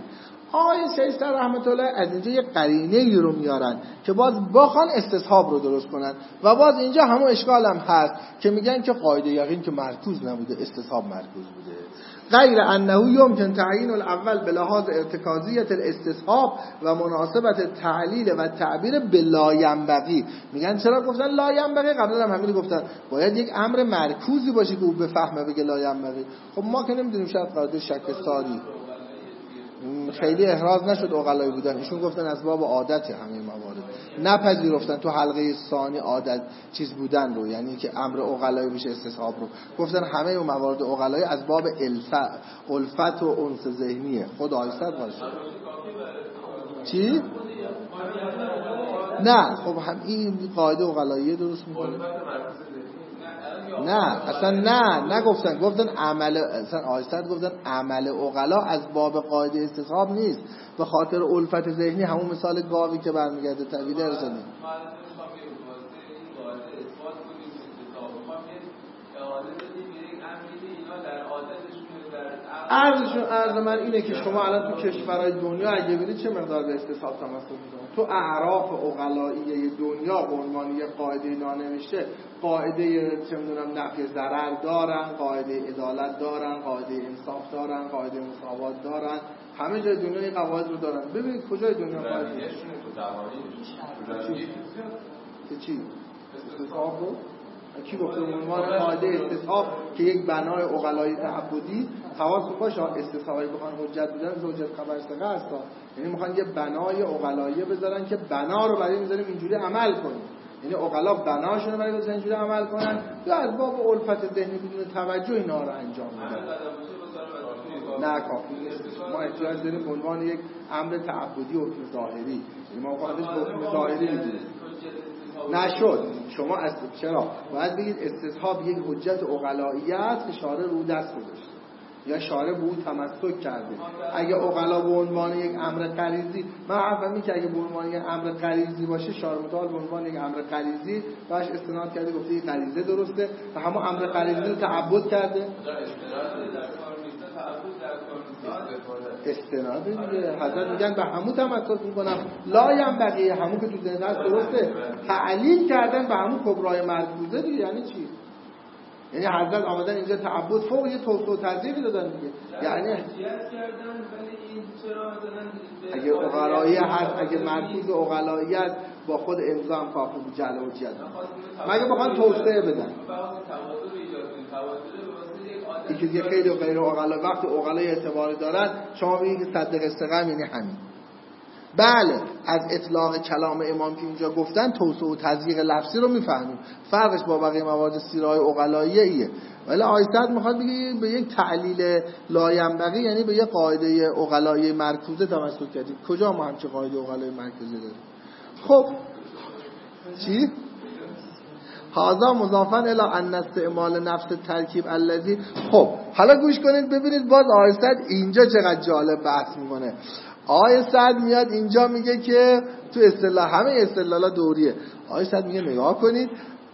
آقای شیخ رحمت الله از اینجا یه قرینه رو میارن که باز بخوان استصحاب رو درست کنن و باز اینجا همون اشکال هم هست که میگن که قاعده یقین که مرکوز نبوده، استصحاب مرکوز بوده. غیر انه یمکن تعیین الاول به لحاظ ارتکازیت الاستصحاب و مناسبت تعلیل و تعبیر به لا ینبغی. میگن چرا گفتن لا ینبغی؟ قبلا هم همین گفتن باید یک امر مرکوزی باشه که او بفهمه بگه لا ینبغی. خب ما که نمیدونیم، شاید قاعده شک ساری خیلی احراز نشد عقلایی بودن، ایشون گفتن از باب عادت همه موارد، نپذیرفتن تو حلقه ثانی عادت چیز بودن رو، یعنی که امر عقلایی بشه استصحاب رو، گفتن همه اون موارد عقلایی از باب الفت الفت و انس ذهنیه. خود آیست باشه چی؟ نه خب هم این قاعده عقلایی درست میکنه. نه اصلا نه نگفتن، گفتن عمل، اصلا آیستاد گفتن عمل عقلا از باب قاعده استصحاب نیست، به خاطر الفت ذهنی، همون مثال گاوی که برمیگرده طویله ارسانی. عرضشون عرض من اینه که شما الان تو کشورهای دنیا اگه برید چه مقدار به استصحاب تمسک میکنن؟ تو اعراف عقلایی دنیا به عنوان یه قاعده نانوشته، قاعده چه میدونم نفی ضرر دارن، قاعده عدالت دارن، قاعده انصاف دارن، قاعده مساوات دارن، همه جای دنیا این قواعد رو دارن. ببینید کجای دنیا قاعده چی چی استصحاب رو کی گفته به عنوان قاعده استصحاب که یک بنای عقلایی تعبدی؟ حواس باشه استصحابی بخوان حجت بدن زوجت خبر ثقه است، یعنی میخوان یه بنای عقلایی بذارن که بنا رو برای میذاریم اینجوری عمل کنیم، یعنی عقلا بناشون رو برای بذارن اینجوری عمل کنن یا از باب الفت ذهنی بدون توجه اینا رو انجام میدن. نه کافی نیست، ما احتیاج داریم به عنوان یک امر تعبدی حکم ظاهری، ما خودش حکم ظاهری میدونیم. نشد شما از چرا باید بگید استصحاب یک حجت عقلایی است که شارع رو دست گذاشته یا شارع به او تمسک کرده. اگه عقلا به عنوان یک امر غریزی، من حرفم اینه که اگه به عنوان یک امر غریزی باشه، شارع متعال به عنوان یک امر غریزی باش استناد کرده، گفته این غریزه درسته و همون امر غریزی رو تعبد کرده. استناد دیگه حضرت میگن به همون تمسک میکنم، لا ینبغی، همون که تو ذهن هست درسته، تعلیل کردن به همون کبرای مرکوزه دیگه. یعنی چی؟ یعنی حضرت آمدن اینجا تعبد فوق یه توسعه و تضییقی دادن دیگه، یعنی اگه عقلایی هست، اگه مرکوز عقلایی هست با خود امضا هم کافی بود جلوه و جد، مگه بخوان توسعه بدن این که دیگه خیلی غیر عقلا، وقت عقلای اعتبار دارن شما بگید که صدق استقام یعنی همین. بله از اطلاق کلام امام که اینجا گفتن توسعه و تضییق لفظی رو میفهمیم، فرقش با بقیه موارد سیرهای عقلاییه ایه، ولی آیت میخواد بگه به یک تعلیل لا ینبغی، یعنی به یک قاعده عقلایی مرکوزه تمسک کردید. کجا ما همچه قاعده عقلایی مرکوزه داریم؟ خب چی؟ هذا مضافا الی ان استعمال نفس ترکیب الذی. خب حالا گوش کنید ببینید باز آیت اینجا چقدر جالب بحث میکنه. آیه صد میاد اینجا میگه که تو اصطلاح همه اصطلاحا دوریه. آیه صد میگه نگاه کنید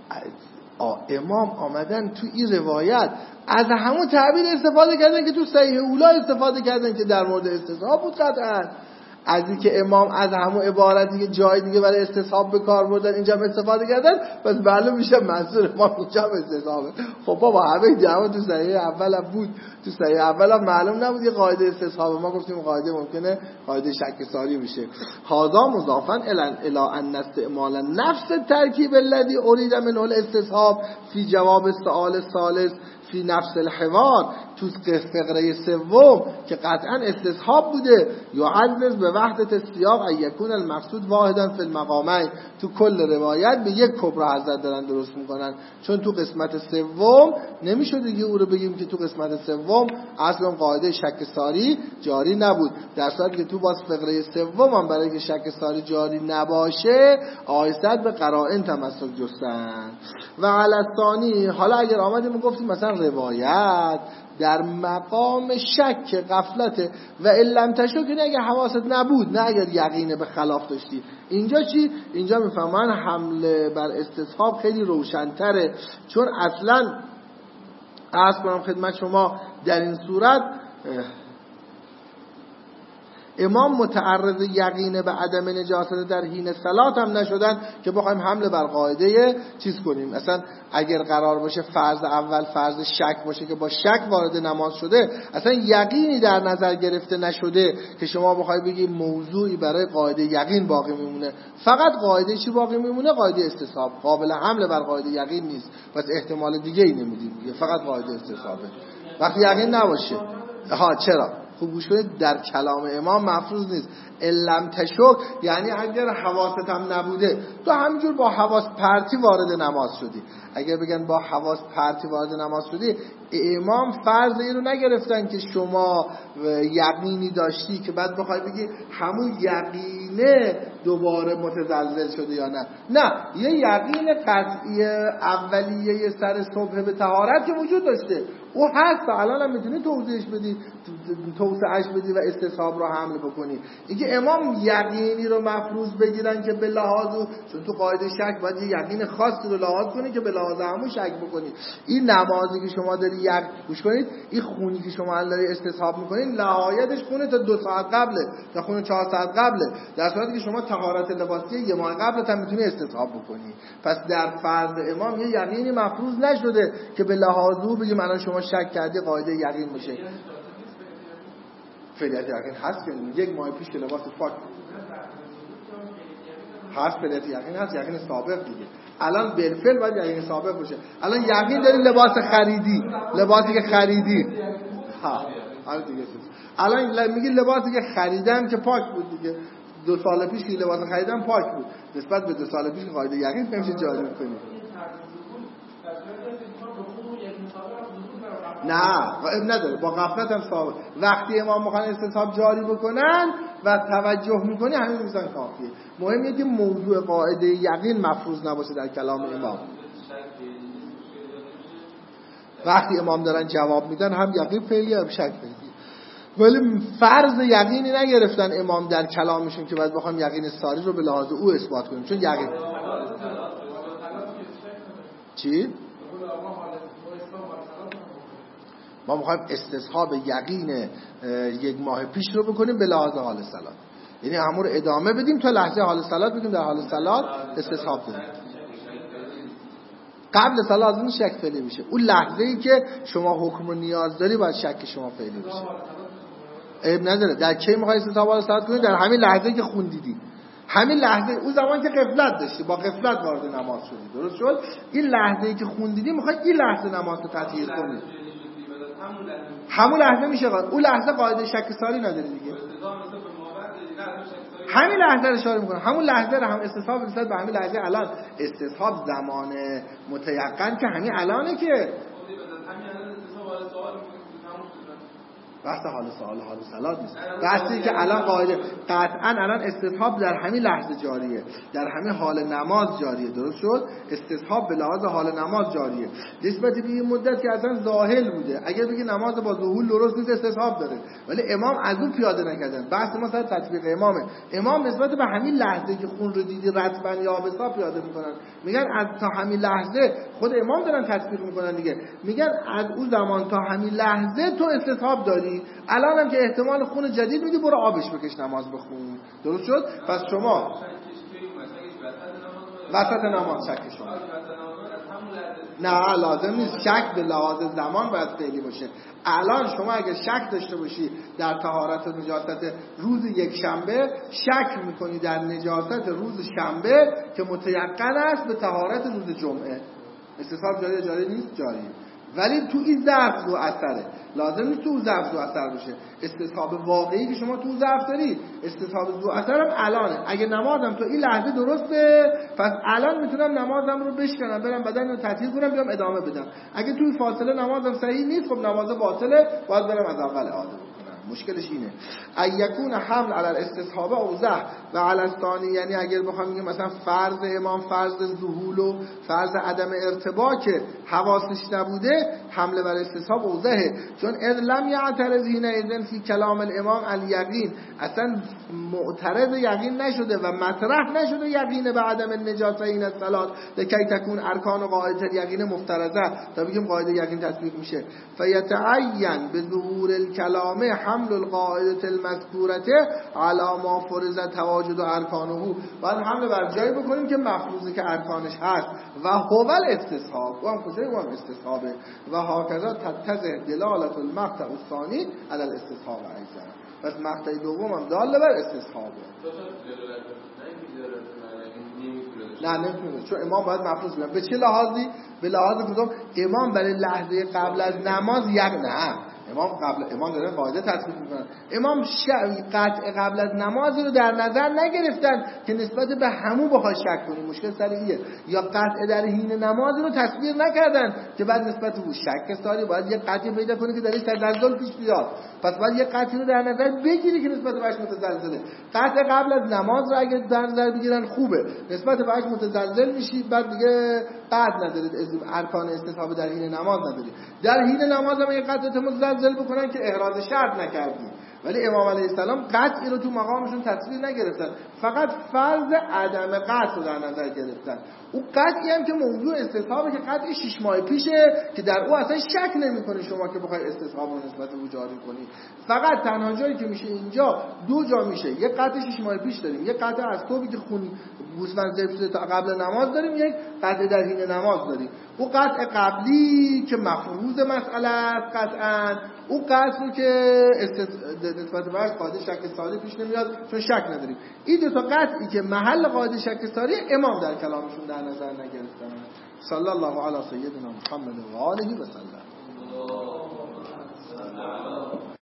امام آمدن تو این روایت از همون تعبیر استفاده کردن که تو صحیح اولا استفاده کردن که در مورد استصحاب بود. قطعا از این که امام از همون عبارتی که جای دیگه برای استصحاب به کار بردن اینجا هم استفاده کردن، پس معلوم میشه منظور امام اینجا هم استصحابه. خب بابا همه جمع تو صحیح اول هم بود، تو صحیح اول هم معلوم نبود یه قاعده استصحاب، ما گفتیم قاعده ممکنه قاعده شک ساری بشه. هذا مضافا الی ان استعمال نفس ترکیب الذی اريد منه الاستصحاب فی جواب السؤال الثالث فی نفس الحوار، تو فقره سوم که قطعا استصحاب بوده، یعزز به وحدت السیاق ان یکون المقصود واحدا فی المقامین. تو کل روایت به یک کبرا حضرت دارن درست میکنن، چون تو قسمت سوم نمیشه دیگه او رو بگیم که تو قسمت سوم اصلا قاعده شک ساری جاری نبود، در صورتی که تو باز فقره سوم هم برای که شک ساری جاری نباشه آیست به قرائن تمسک جستن. و علثانی حالا اگر آمدیم گفتیم مثلا روایت در مقام شک غفلت و علم تشو که اگه حواست نبود، نه اگر یقین به خلاف داشتی. اینجا چی؟ اینجا میفهمن حمله بر استصحاب خیلی روشن‌تره، چون اصلا عرض کنم خدمت شما در این صورت امام متعرض یقین به عدم نجاست در حین صلات هم نشدن که بخوایم حمله بر قاعده چیز کنیم. مثلا اگر قرار باشه فرض اول فرض شک باشه که با شک وارد نماز شده، اصلا یقینی در نظر گرفته نشده که شما بخوای بگی موضوعی برای قاعده یقین باقی میمونه. فقط قاعده چی باقی میمونه؟ قاعده استصحاب. قابل حمله بر قاعده یقین نیست، پس احتمال دیگه ای نمیدیم دیگه، فقط قاعده استصحابه. وقتی یقین نباشه ها چرا؟ خوب گوش کنید، در کلام امام مفروض نیست علم تشک، یعنی اگر حواست هم نبوده تو همینجور با حواس پرتی وارد نماز شدی. اگر بگن با حواس پرتی وارد نماز شدی، امام فرض این رو نگرفتن که شما یقینی داشتی که بعد بخوای بگی همون یقینه دوباره متزلزل شده یا نه. نه، یه یقین قطعی اولیه سر صبح به طهارت که وجود داشته، او هست و الان هم میتونی توضیحش بدی، توسعهش بدی و استصحاب رو حمل بکنی. اینکه امام یقینی رو مفروض بگیرن که به لحاظ، چون تو قاعده شک باید یه یقین خاصی رو لحاظ کنی که به لحاظ همون شک بکنی. این نمازی که شما داری یک گوش کنید، این خونی که شما الان داری استصحاب میکنید لحاظش خونه تا دو ساعت قبله، تا خونه چهار ساعت قبله، در صورتی که شما طهارت لباسی یه ماه قبل هم میتونی استصحاب بکنی. پس در فرض امام یه یقینی مفروض نشده که به لحاظ او بگیم الان شما شک کردی قاعده یقین میشه. فعلیت یقین هست که یک ماه پیش که لباس پاک هست، فعلیت یقین هست، یقین سابق دیگه. الان بالفعل باید یقین سابق باشه. الان یقین داری لباس خریدی، لباسی که خریدی ها الان دیگه الان میگی لباسی که خریدم که پاک بود دیگه. دو سال پیش که لباس خریدم پاک بود، نسبت به دو سال پیش قاعده یقین نمیشه جاری کنی. نه اب نداره، با غفلت هم ثابت. وقتی امام میخوان استصحاب جاری بکنن و توجه میکنی همین میزان کافیه. مهمه که موضوع قاعده یقین مفروض نباشه در کلام امام. وقتی امام دارن جواب میدن هم یقین فعلی هم شک فعلی، ولی فرض یقینی نگرفتن امام در کلامشون که باید بخوام یقین ساری رو به لحاظ او اثبات کنیم. چون یقین چی؟ ما میخوایم استصحاب یقین یک ماه پیش رو بکنیم به لحاظ حال صلات، یعنی همون رو ادامه بدیم تا لحظه حال صلات، بگیم در حال صلات استصحاب کنیم. قبل صلات این شک فعلی میشه. اون لحظه ای که شما حکم و نیاز داری باید شک شما فعلی بشه. عیب نداره. در کی میخوای استصحاب حال صلات کنی؟ در همین لحظه که خوندیدی، همین لحظه، اون زمان که غفلت داشتی با غفلت وارد نماز شدی، درست شد؟ این لحظه ای که خوندیدی میخوای این لحظه نماز رو تطهیر کنی. همون لحظه میشه قاعده. اون لحظه قاعده شک ساری نداره دیگه. همین لحظه رو اشاره میکنه. همون لحظه رو هم استصحاب نسبت به همین لحظه. الان استصحاب زمان متیقن که همین الانه که بحث حال سوال حال صلات نیست. بحثی که الان قاعده قطعا الان استصحاب در همین لحظه جاریه، در همین حال نماز جاریه، درست شد؟ استصحاب به لحاظ حال نماز جاریه. نسبت به این مدت که اصلا ظاهر بوده، اگر بگی نماز با ظهور درست نیست استصحاب داره، ولی امام از اون پیاده نکردن. بحث ما سر تطبیق امامه. امام نسبت به همین لحظه که خون رو دیدی رطبا یا آبسا پیاده میکنن، میگن از تا همین لحظه خود امام دارن تطبیق میکنن دیگه، میگن از اون زمان تا همین لحظه تو استصحاب داری. الان هم که احتمال خون جدید میدی، برو آبش بکش نماز بخون، درست شد؟ پس شما وسط نماز شک شما نه لازم نیست شک به لحاظ زمان باید فعلی باشه. الان شما اگه شک داشته باشی در طهارت و نجاست روز یک شنبه، شک میکنی در نجاست روز شنبه که متیقن است به طهارت روز جمعه، استصحاب جاری جاری نیست؟ جاری. ولی تو این ظرف ذو اثره، لازم نیست تو اون ظرف ذو اثر باشه. استصحاب واقعی که شما تو اون ظرف داری، استصحاب ذو اثر هم الانه. اگه نمازم تو این لحظه درسته، پس الان میتونم نمازم رو بشکنم، برم بدن رو تطهیر کنم، بیام ادامه بدم. اگه توی فاصله نمازم صحیح نیست، خب نماز باطله، باید برم از اول اعاده کنم. مشکلش اینه ایکون حمل علی الاستصحاب اوضح و علی الثانی، یعنی اگر بخوام بگم مثلا فرض امام فرض ذهول و فرض عدم ارتباط که حواسش نبوده، حمله بر استصحاب اوضحه. چون اذ لم یعترض هنا اذن فی کلام الامام الیقین، اصلا معترض یقین نشده و مطرح نشده یقین به عدم النجاست این الصلات لکی تکون ارکان و قاعده الیقین مفترضه، تا بگیم قاعده یقین تطبیق میشه. فیتعین به ظهور الکلام حمل حمل القاعده المذکوره علی ما فرض تواجد ارکانه، باید حمل بر جایی بکنیم که مفروضی که ارکانش هست و هو الاستصحاب و هم کجای و هم استصحابه و هاکذا تتضح دلالت المقطع الثانی علی الاستصحاب ایضا. پس مقطع دوم هم داله بر استصحابه. نه نمیتونه، چون امام باید مفروض بگم. به چه لحاظی؟ به لحاظ کدوم؟ امام برای لحظه قبل از نماز یک نه امام قبل امام داره قاعده تطبیق میکنن. امام قطع قبل از نماز رو در نظر نگرفتن که نسبت به همون بخواد شک کنیم، مشکل سر ایه. یا قطع در حین نماز رو تصویر نکردن که بعد نسبت به شک ساری باید یه قطعی پیدا کنی که درش تزلزل پیش بیاد، پس باید یه قطعی رو در نظر بگیری که نسبت بهش متزلزله. قطع قبل از نماز رو اگه در نظر بگیرن خوبه، نسبت بهش متزلزل میشی، بعد دیگه قطع ندارید، ارکان استصحاب در حین نماز ندارید. در حین نماز هم یه قطعه متزلزل بکنن که احراز شرط نکردی، ولی امام علیه السلام قطعی رو تو مقامشون تصویر نگرفتن، فقط فرض عدم قطع رو در نظر گرفتن. او قطعی هم که موضوع استصحابه که قطعی شش ماه پیشه که در او اصلا شک نمی‌کنی شما که بخوای استصحاب رو نسبت به او جاری کنی. فقط تنها جایی که میشه اینجا دو جا میشه، یک قطع شش ماه پیش داریم، یک قطع از صبحی که خون گوسفند ذبح شده تا قبل نماز داریم، یک قطع در حین نماز داریم. او قطع قبلی که مفروض مسئله است قطعاً، او قطع رو که نسبت بهش قاعده شک ساری پیش نمیاد چون شک نداریم. این دو تا قطعی که محل قاعده شک ساری امام در کلامشون در نظر نگرفتن. صلی الله علی سیدنا محمد و آله و سلم.